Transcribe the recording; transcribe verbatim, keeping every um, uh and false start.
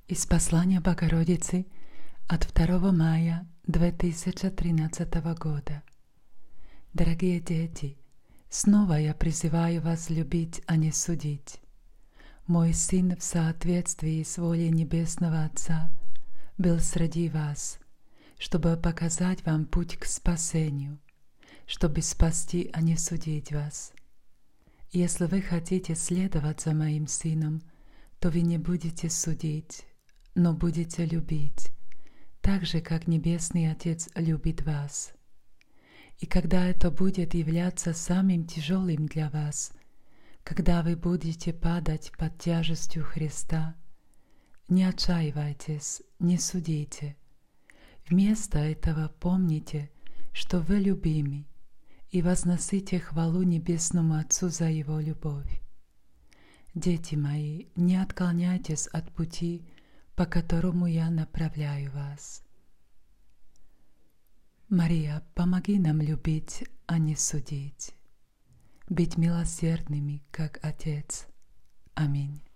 Из послания Богородицы от второго мая две тысячи тринадцатого года. Дорогие дети, снова я призываю вас любить, а не судить. Мой сын в соответствии с волей Небесного Отца был среди вас, чтобы показать вам путь к спасению, чтобы спасти, а не судить вас. Если вы хотите следовать за моим сыном, то вы не будете судить, но будете любить, так же, как Небесный Отец любит вас. И когда это будет являться самым тяжелым для вас, когда вы будете падать под тяжестью Христа, не отчаивайтесь, не судите. Вместо этого помните, что вы любимы, и возносите хвалу Небесному Отцу за Его любовь. Дети мои, не отклоняйтесь от пути, по которому я направляю вас. Мария, помоги нам любить, а не судить, быть милосердными, как Отец. Аминь.